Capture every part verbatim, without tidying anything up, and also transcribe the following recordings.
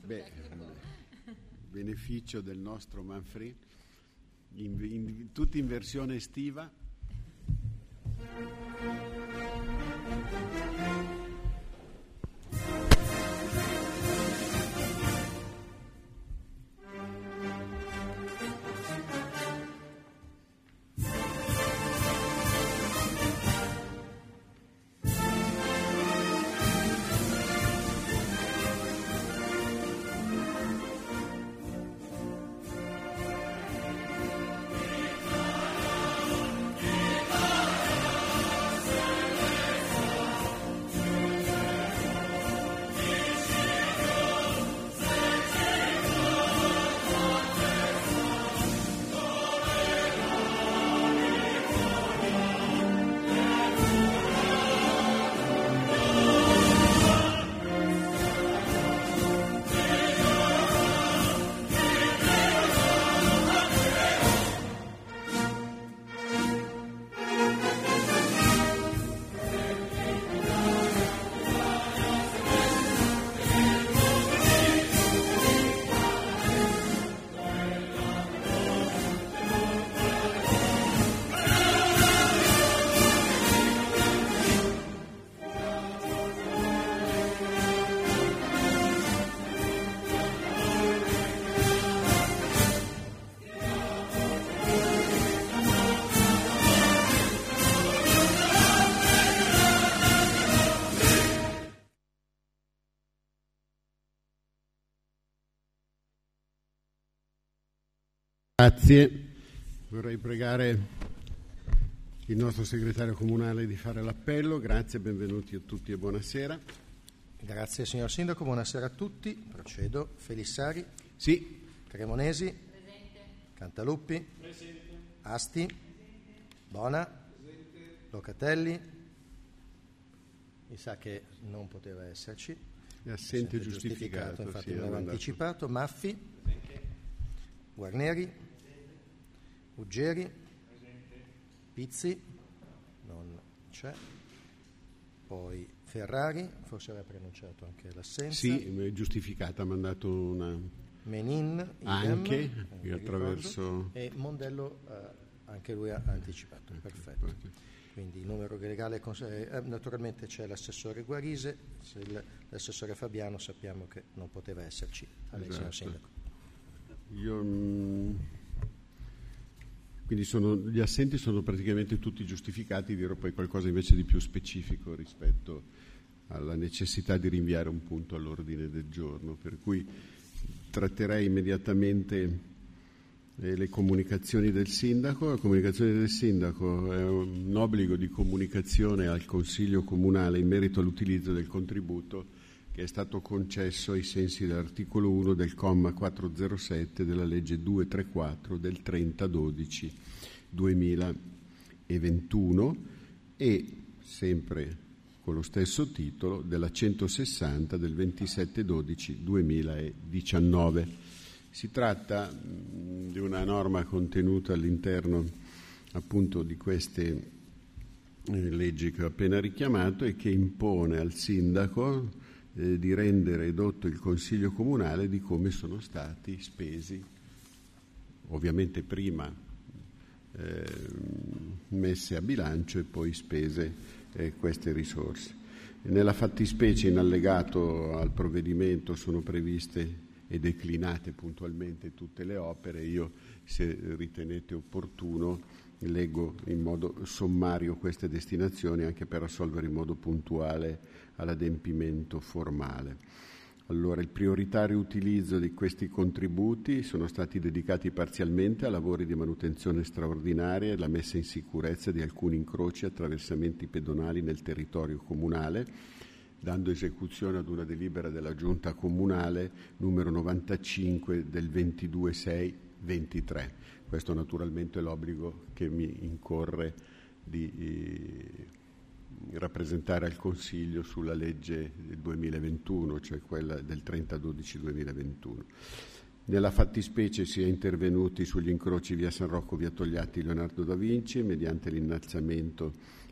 Beh, beneficio del nostro Manfred, in, in, tutti in versione estiva. Grazie. Vorrei pregare il nostro segretario comunale di fare l'appello. Grazie, benvenuti a tutti e buonasera. Grazie signor Sindaco, buonasera a tutti. Procedo. Felissari. Sì. Cremonesi. Presente. Cantaluppi. Presente. Asti. Presente. Bona. Presente. Locatelli. Mi sa che non poteva esserci. È assente giustificato, giustificato, infatti sì, non aveva anticipato. Maffi. Presente. Guarneri. Uggeri. Presente. Pizzi. Non c'è. Poi Ferrari, forse aveva preannunciato anche l'assenza. Sì, è giustificata, ha mandato una... Menin, anche, idem, attraverso... E Mondello eh, anche lui ha anticipato, perfetto. Quindi il numero legale, eh, naturalmente c'è l'assessore Guarise, il, l'assessore Fabiano sappiamo che non poteva esserci. A lei, esatto. Signor Sindaco. Io... Mh... Quindi sono, gli assenti sono praticamente tutti giustificati, dirò poi qualcosa invece di più specifico rispetto alla necessità di rinviare un punto all'ordine del giorno, per cui tratterei immediatamente eh, le comunicazioni del Sindaco. La comunicazione del Sindaco è un obbligo di comunicazione al Consiglio Comunale in merito all'utilizzo del contributo che è stato concesso ai sensi dell'articolo uno del comma quattrocentosette della legge duecentotrentaquattro del trenta dodici duemilaventuno e sempre con lo stesso titolo della centosessanta del ventisette dodici duemiladiciannove. Si tratta mh, di una norma contenuta all'interno appunto di queste eh, leggi che ho appena richiamato e che impone al sindaco Eh, di rendere edotto il Consiglio Comunale di come sono stati spesi, ovviamente prima eh, messe a bilancio e poi spese eh, queste risorse. Nella fattispecie in allegato al provvedimento sono previste e declinate puntualmente tutte le opere. Io, se ritenete opportuno, leggo in modo sommario queste destinazioni anche per assolvere in modo puntuale all'adempimento formale. Allora, il prioritario utilizzo di questi contributi sono stati dedicati parzialmente a lavori di manutenzione straordinaria e la messa in sicurezza di alcuni incroci e attraversamenti pedonali nel territorio comunale, dando esecuzione ad una delibera della Giunta Comunale numero novantacinque del ventidue sei ventitré. Questo naturalmente è l'obbligo che mi incorre di eh, rappresentare al Consiglio sulla legge del duemilaventuno, cioè quella del trenta dodici duemilaventuno. Nella fattispecie si è intervenuti sugli incroci via San Rocco, via Togliatti, Leonardo da Vinci, mediante l'innalzamento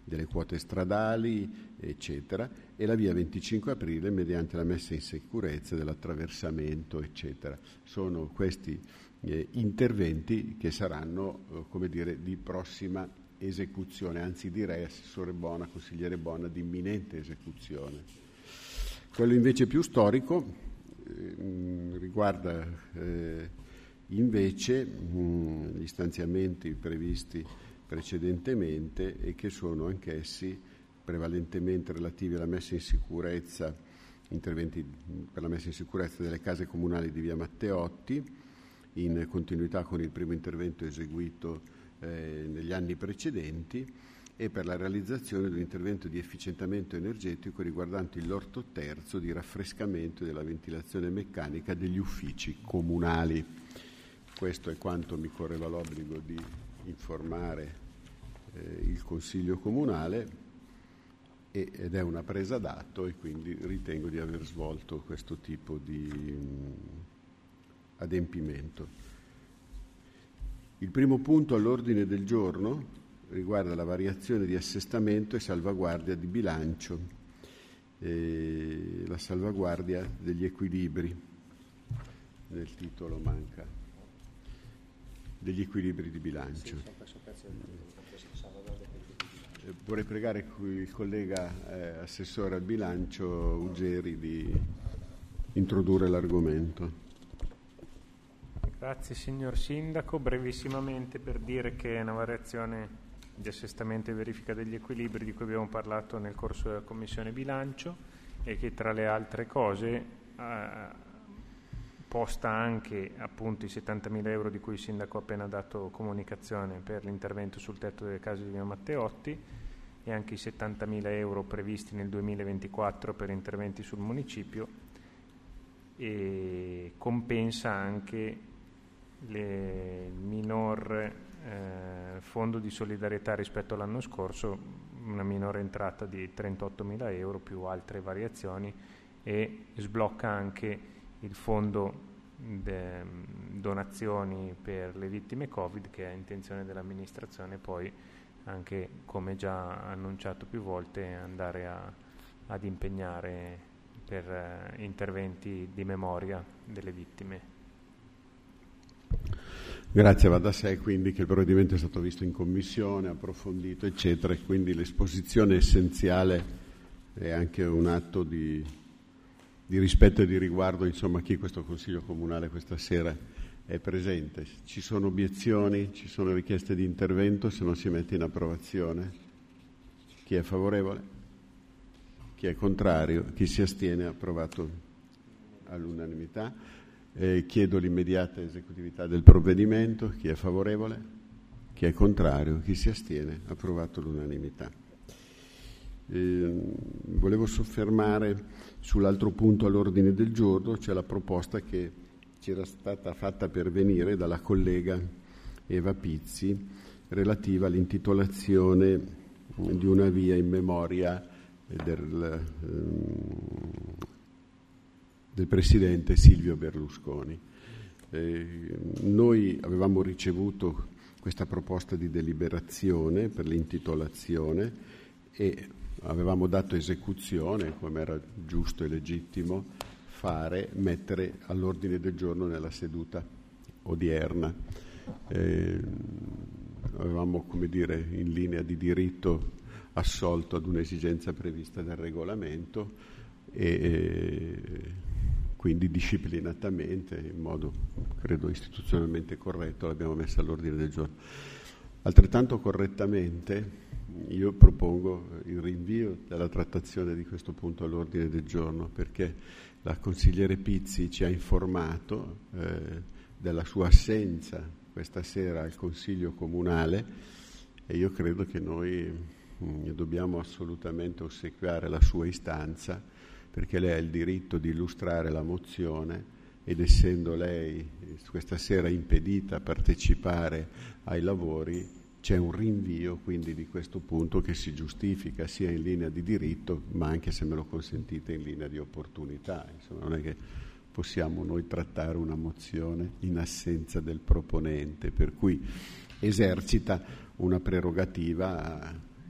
delle quote stradali, eccetera, e la via venticinque aprile mediante la messa in sicurezza dell'attraversamento, eccetera. Sono questi eh, interventi che saranno, eh, come dire, di prossima esecuzione, anzi direi, assessore Bona, consigliere Bona, di imminente esecuzione. Quello invece più storico eh, riguarda eh, invece mh, gli stanziamenti previsti precedentemente e che sono anch'essi prevalentemente relativi alla messa in sicurezza, interventi per la messa in sicurezza delle case comunali di via Matteotti, in continuità con il primo intervento eseguito eh, negli anni precedenti, e per la realizzazione di un intervento di efficientamento energetico riguardante il lordo terzo di raffrescamento della ventilazione meccanica degli uffici comunali. Questo è quanto mi correva l'obbligo di informare eh, il Consiglio Comunale, e, ed è una presa d'atto, e quindi ritengo di aver svolto questo tipo di mh, adempimento. Il primo punto all'ordine del giorno riguarda la variazione di assestamento e salvaguardia di bilancio, e la salvaguardia degli equilibri, nel titolo manca, degli equilibri di bilancio. Eh, vorrei pregare il collega eh, assessore al bilancio Ugeri di introdurre l'argomento. Grazie signor Sindaco. Brevissimamente per dire che è una variazione di assestamento e verifica degli equilibri di cui abbiamo parlato nel corso della Commissione Bilancio, e che tra le altre cose eh, posta anche appunto i settantamila euro di cui il Sindaco ha appena dato comunicazione per l'intervento sul tetto delle case di via Matteotti, e anche i settantamila euro previsti nel duemilaventiquattro per interventi sul municipio, e compensa anche le, il minor eh, fondo di solidarietà rispetto all'anno scorso, una minore entrata di trentottomila euro più altre variazioni, e sblocca anche il fondo de, donazioni per le vittime Covid, che è intenzione dell'amministrazione poi, anche come già annunciato più volte, andare a, ad impegnare per eh, interventi di memoria delle vittime. Grazie, va da sé quindi che il provvedimento è stato visto in commissione, approfondito, eccetera, e quindi l'esposizione essenziale è anche un atto di, di rispetto e di riguardo, insomma, a chi questo Consiglio Comunale questa sera è presente. Ci sono obiezioni, ci sono richieste di intervento, se non si mette in approvazione. Chi è favorevole? Chi è contrario? Chi si astiene? Approvato all'unanimità. Eh, chiedo l'immediata esecutività del provvedimento. Chi è favorevole? Chi è contrario? Chi si astiene? Approvato all'unanimità. Eh, volevo soffermare sull'altro punto all'ordine del giorno, cioè la proposta che ci era stata fatta pervenire dalla collega Eva Pizzi relativa all'intitolazione di una via in memoria del, del presidente Silvio Berlusconi. Eh, noi avevamo ricevuto questa proposta di deliberazione per l'intitolazione e avevamo dato esecuzione, come era giusto e legittimo fare, mettere all'ordine del giorno nella seduta odierna. Eh, avevamo, come dire, in linea di diritto assolto ad un'esigenza prevista dal regolamento e eh, quindi disciplinatamente, in modo credo istituzionalmente corretto, l'abbiamo messa all'ordine del giorno. Altrettanto correttamente io propongo il rinvio della trattazione di questo punto all'ordine del giorno, perché la consigliere Pizzi ci ha informato eh, della sua assenza questa sera al Consiglio Comunale, e io credo che noi mh, dobbiamo assolutamente ossequiare la sua istanza, perché lei ha il diritto di illustrare la mozione, ed essendo lei questa sera impedita a partecipare ai lavori, c'è un rinvio quindi di questo punto che si giustifica sia in linea di diritto, ma anche, se me lo consentite, in linea di opportunità. Insomma, non è che possiamo noi trattare una mozione in assenza del proponente, per cui esercita una prerogativa che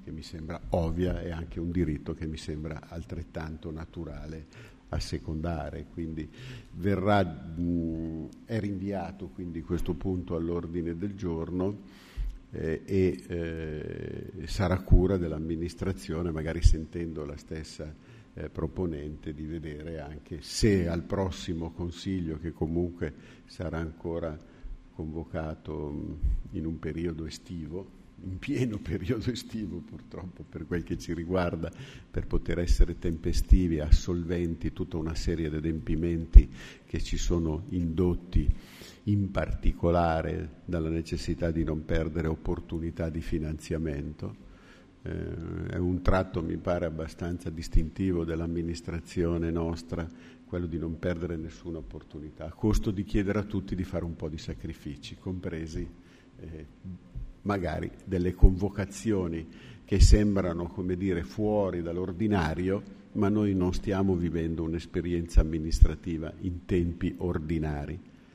che mi sembra ovvia e anche un diritto che mi sembra altrettanto naturale assecondare. Quindi verrà, mh, è rinviato quindi questo punto all'ordine del giorno eh, e eh, sarà cura dell'amministrazione, magari sentendo la stessa eh, proponente, di vedere anche se al prossimo Consiglio, che comunque sarà ancora convocato mh, in un periodo estivo, in pieno periodo estivo purtroppo per quel che ci riguarda, per poter essere tempestivi e assolventi tutta una serie di adempimenti che ci sono indotti in particolare dalla necessità di non perdere opportunità di finanziamento. Eh, è un tratto, mi pare, abbastanza distintivo dell'amministrazione nostra, quello di non perdere nessuna opportunità, a costo di chiedere a tutti di fare un po' di sacrifici, compresi eh, magari delle convocazioni che sembrano, come dire, fuori dall'ordinario, ma noi non stiamo vivendo un'esperienza amministrativa in tempi ordinari.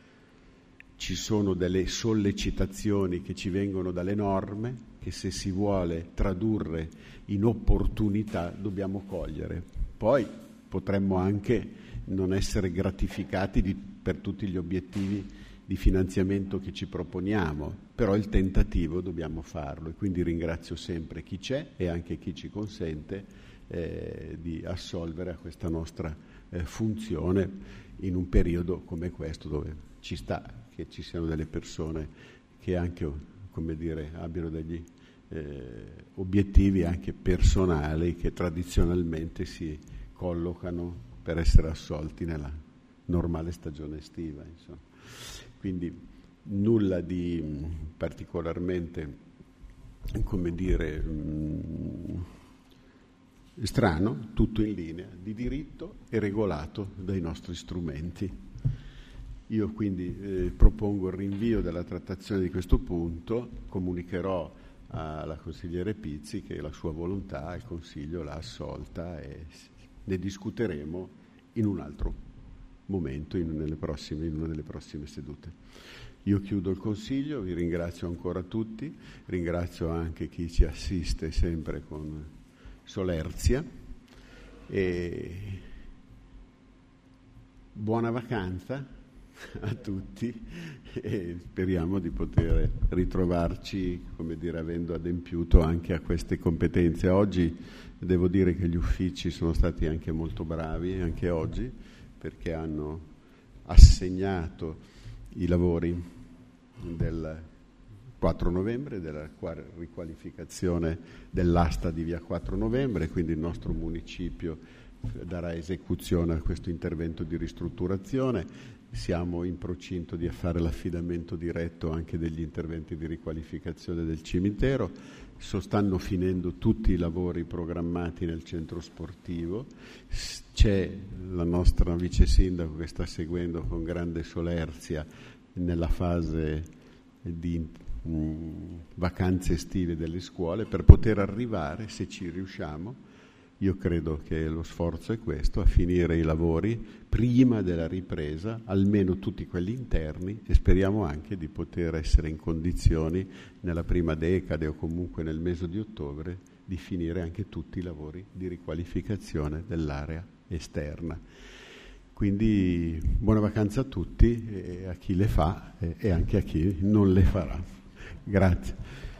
Ci sono delle sollecitazioni che ci vengono dalle norme che, se si vuole tradurre in opportunità, dobbiamo cogliere. Poi potremmo anche non essere gratificati di, per tutti gli obiettivi di finanziamento che ci proponiamo, però il tentativo dobbiamo farlo, e quindi ringrazio sempre chi c'è e anche chi ci consente eh, di assolvere a questa nostra eh, funzione in un periodo come questo, dove ci sta che ci siano delle persone che anche, come dire, abbiano degli eh, obiettivi anche personali che tradizionalmente si collocano per essere assolti nella normale stagione estiva, insomma. Quindi nulla di particolarmente, come dire, mh, strano, tutto in linea di diritto e regolato dai nostri strumenti. Io quindi eh, propongo il rinvio della trattazione di questo punto, comunicherò alla consigliere Pizzi che la sua volontà il Consiglio l'ha assolta e ne discuteremo in un altro momento, in, nelle prossime, in una delle prossime sedute. Io chiudo il Consiglio, vi ringrazio ancora tutti, ringrazio anche chi ci assiste sempre con solerzia e buona vacanza a tutti e speriamo di poter ritrovarci, come dire, avendo adempiuto anche a queste competenze. Oggi devo dire che gli uffici sono stati anche molto bravi, anche oggi, perché hanno assegnato i lavori del quattro novembre, della riqualificazione dell'asta di via quattro novembre, quindi il nostro municipio darà esecuzione a questo intervento di ristrutturazione. Siamo in procinto di fare l'affidamento diretto anche degli interventi di riqualificazione del cimitero. So, stanno finendo tutti i lavori programmati nel centro sportivo. C'è la nostra vice sindaco che sta seguendo con grande solerzia nella fase di mh, vacanze estive delle scuole per poter arrivare, se ci riusciamo, io credo che lo sforzo è questo, a finire i lavori prima della ripresa, almeno tutti quelli interni, e speriamo anche di poter essere in condizioni nella prima decade o comunque nel mese di ottobre di finire anche tutti i lavori di riqualificazione dell'area esterna. Quindi buona vacanza a tutti, e a chi le fa e anche a chi non le farà. Grazie.